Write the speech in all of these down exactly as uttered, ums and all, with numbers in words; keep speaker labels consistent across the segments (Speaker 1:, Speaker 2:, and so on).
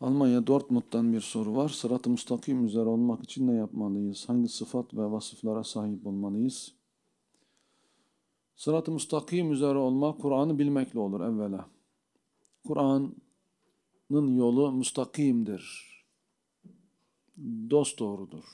Speaker 1: Almanya Dortmund'dan bir soru var. Sırat-ı müstakim üzere olmak için ne yapmalıyız? Hangi sıfat ve vasıflara sahip olmalıyız? Sırat-ı müstakim üzere olmak, Kur'an'ı bilmekle olur evvela. Kur'an'ın yolu müstakimdir. Dosdoğrudur.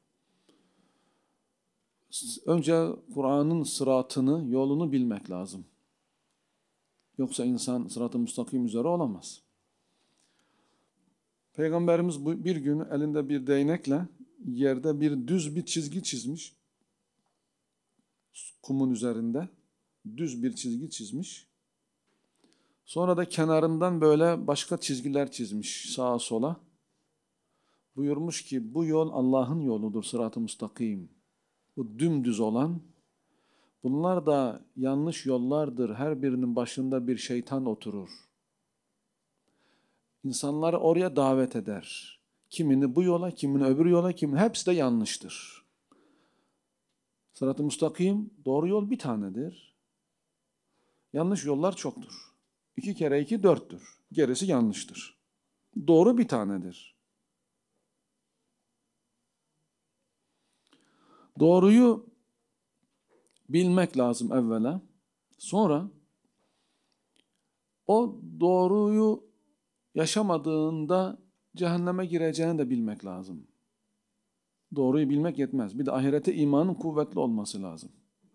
Speaker 1: Önce Kur'an'ın sıratını, yolunu bilmek lazım. Yoksa insan sırat-ı müstakim üzere olamaz. Peygamberimiz bir gün elinde bir değnekle yerde bir düz bir çizgi çizmiş. Kumun üzerinde düz bir çizgi çizmiş. Sonra da kenarından böyle başka çizgiler çizmiş sağa sola. Buyurmuş ki bu yol Allah'ın yoludur, sırat-ı müstakim. Bu dümdüz olan, bunlar da yanlış yollardır. Her birinin başında bir şeytan oturur. İnsanları oraya davet eder. Kimini bu yola, kimini öbür yola, kimini hepsi de yanlıştır. Sırat-ı müstakim, doğru yol bir tanedir. Yanlış yollar çoktur. İki kere iki dörttür. Gerisi yanlıştır. Doğru bir tanedir. Doğruyu bilmek lazım evvela. Sonra o doğruyu yaşamadığında cehenneme gireceğini de bilmek lazım. Doğruyu bilmek yetmez. Bir de ahirete imanın kuvvetli olması lazım.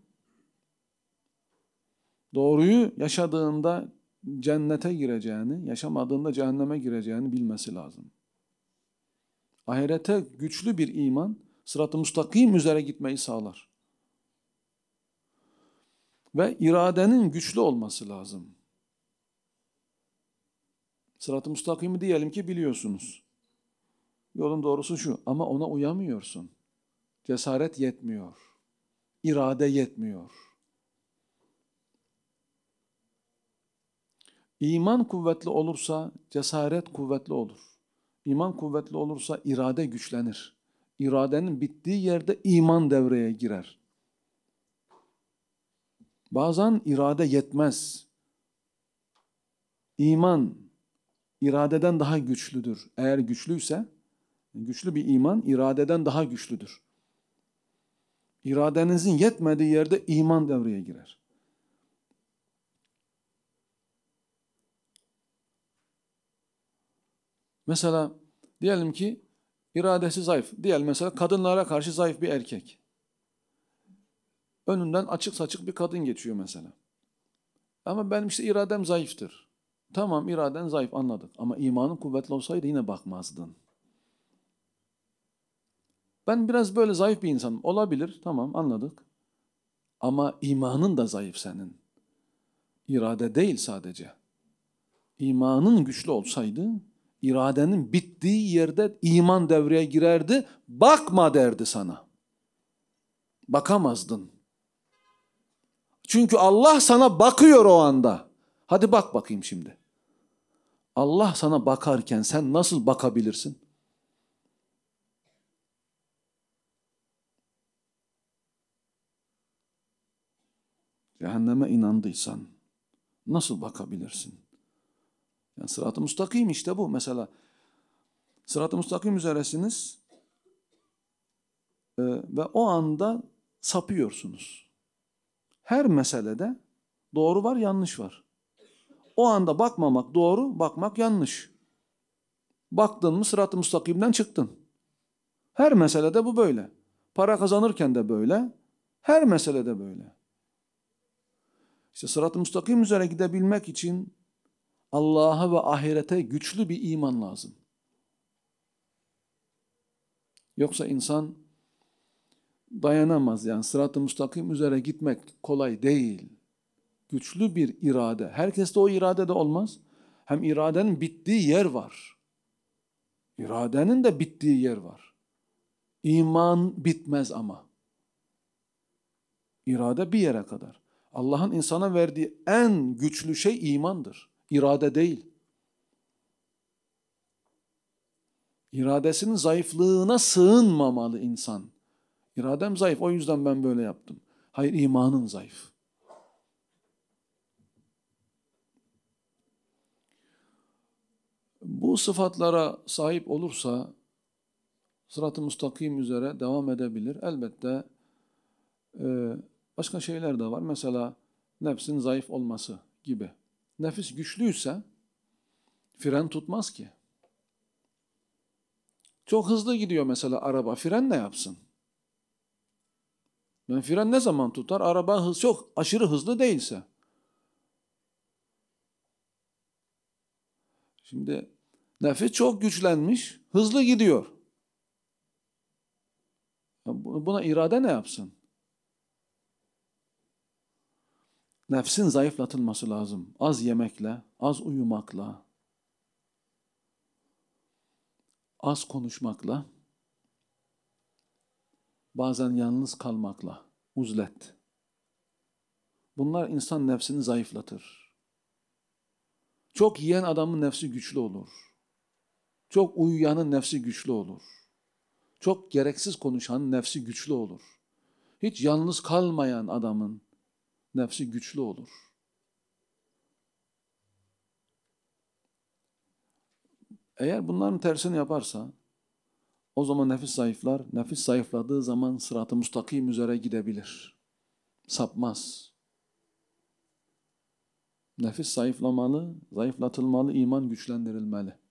Speaker 1: Doğruyu yaşadığında cennete gireceğini, yaşamadığında cehenneme gireceğini bilmesi lazım. Ahirete güçlü bir iman, sırat-ı müstakim üzere gitmeyi sağlar. Ve iradenin güçlü olması lazım. Sırat-ı müstakimi diyelim ki biliyorsunuz. Yolun doğrusu şu ama ona uyamıyorsun. Cesaret yetmiyor. İrade yetmiyor. İman kuvvetli olursa cesaret kuvvetli olur. İman kuvvetli olursa irade güçlenir. İradenin bittiği yerde iman devreye girer. Bazen irade yetmez. İman iradeden daha güçlüdür. Eğer güçlüyse, güçlü bir iman iradeden daha güçlüdür. İradenizin yetmediği yerde iman devreye girer. Mesela diyelim ki iradesi zayıf. Diyelim mesela kadınlara karşı zayıf bir erkek. Önünden açık saçık bir kadın geçiyor mesela. Ama benim işte iradem zayıftır. Tamam, iraden zayıf, anladık. Ama imanın kuvvetli olsaydı yine bakmazdın. Ben biraz böyle zayıf bir insanım. Olabilir, tamam, anladık. Ama imanın da zayıf senin. İrade değil sadece. İmanın güçlü olsaydı, iradenin bittiği yerde iman devreye girerdi. Bakma derdi sana. Bakamazdın. Çünkü Allah sana bakıyor o anda. Hadi bak bakayım şimdi. Allah sana bakarken sen nasıl bakabilirsin? Cehenneme inandıysan nasıl bakabilirsin? Yani sırat-ı müstakim işte bu. Mesela sırat-ı müstakim üzeresiniz e, ve o anda sapıyorsunuz. Her meselede doğru var, yanlış var. O anda bakmamak doğru, bakmak yanlış. Baktın mı sırat-ı müstakimden çıktın. Her meselede bu böyle. Para kazanırken de böyle, her meselede böyle. İşte sırat-ı müstakim üzere gidebilmek için Allah'a ve ahirete güçlü bir iman lazım. Yoksa insan dayanamaz yani sırat-ı müstakim üzere gitmek kolay değil. Güçlü bir irade. Herkeste o irade de olmaz. Hem iradenin bittiği yer var. İradenin de bittiği yer var. İman bitmez ama. İrade bir yere kadar. Allah'ın insana verdiği en güçlü şey imandır. İrade değil. İradesinin zayıflığına sığınmamalı insan. İradem zayıf, o yüzden ben böyle yaptım. Hayır, imanın zayıf. Bu bu sıfatlara sahip olursa sırat-ı müstakim üzere devam edebilir. Elbette e, başka şeyler de var. Mesela nefsin zayıf olması gibi. Nefis güçlüyse fren tutmaz ki. Çok hızlı gidiyor mesela araba. Fren ne yapsın? Yani fren ne zaman tutar? Araba hız, çok aşırı hızlı değilse. Şimdi nefis çok güçlenmiş, hızlı gidiyor. Buna irade ne yapsın? Nefsin zayıflatılması lazım. Az yemekle, az uyumakla, az konuşmakla, bazen yalnız kalmakla, uzlet. Bunlar insan nefsini zayıflatır. Çok yiyen adamın nefsi güçlü olur. Çok uyuyanın nefsi güçlü olur. Çok gereksiz konuşanın nefsi güçlü olur. Hiç yalnız kalmayan adamın nefsi güçlü olur. Eğer bunların tersini yaparsa, o zaman nefis zayıflar. Nefis zayıfladığı zaman sırat-ı müstakim üzere gidebilir. Sapmaz. Nefis zayıflamalı, zayıflatılmalı, iman güçlendirilmeli.